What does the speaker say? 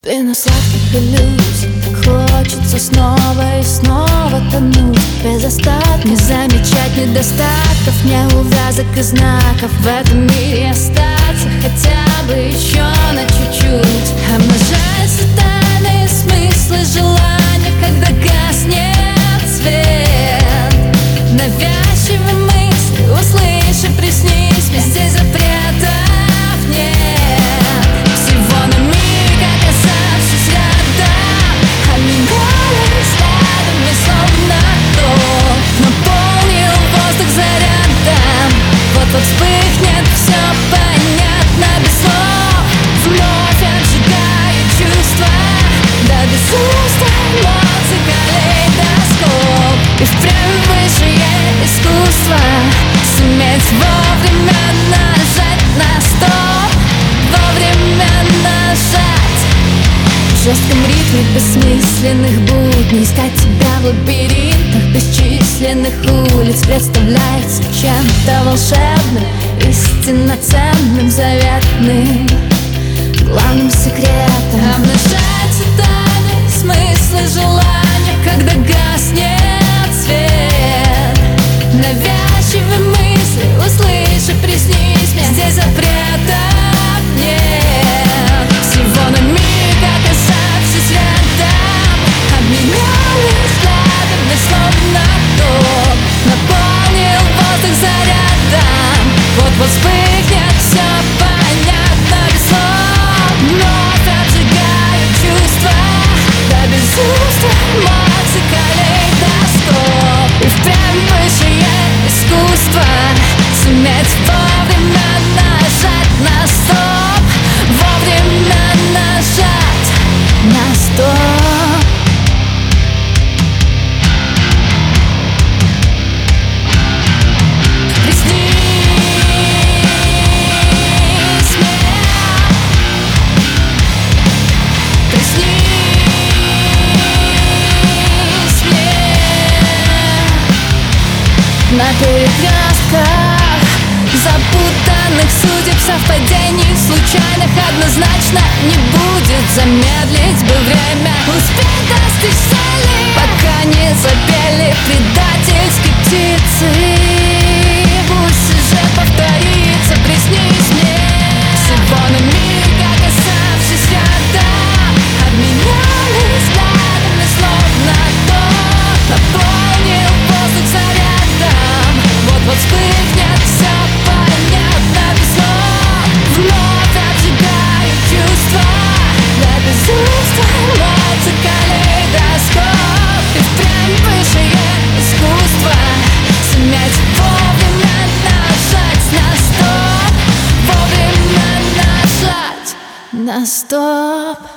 спину сладких иллюзий, так хочется снова и снова тонуть без остатка, не замечать недостатков, неувязок и знаков. В этом мире остаться хотя бы еще на чуть-чуть. Обнажаются тайные смыслы желания, когда гаснет свет. Навязчивые мысли услыши, приснись мне, здесь запретов нет. Всего на миг оказавшись рядом, обменялись взглядами, словно ток наполнил воздух зарядом. Вот-вот вспыхнет, все понятно без слов. Вновь обжигаю чувства до безумства, эмоций калейдоскоп. И впрямь высшее искусство суметь вовремя нажать на стоп, вовремя нажать. В жестком ритме бессмысленных будней искать тебя в лабиринтах бесчисленных улиц представляется чем-то волшебным, истинно ценным, заветным, главным секретом. Обнажаются тайны, смыслы, желания, когда гаснет свет. Навязчивые мысли услыши, приснись мне, здесь запретов нет. Всего на миг оказавшись рядом, обменялись взглядами, словно ток наполнил воздух зарядом. Вот-вот вспыхнет, все понятно без слов. Вновь обжигаю чувства до безумства, эмоций калейдоскоп. И впрямь высшее искусство суметь вовремя нажать на стоп, вовремя нажать на стоп. На перекрестках запутанных судеб, совпадений случайных однозначно не будет. Замедлить бы время, успеть достичь цели, пока не запели предательские птицы. Пусть сюжет повторится, приснись мне. Всего на миг оказавшись рядом, обменялись взглядами, словно ток наполнил воздух зарядом. Вот-вот вспыхнет, все понятно без слов. Вновь обжигаю чувства до безумства, эмоций калейдоскоп. И впрямь высшее искусство суметь вовремя нажать на стоп, вовремя нажать на стоп.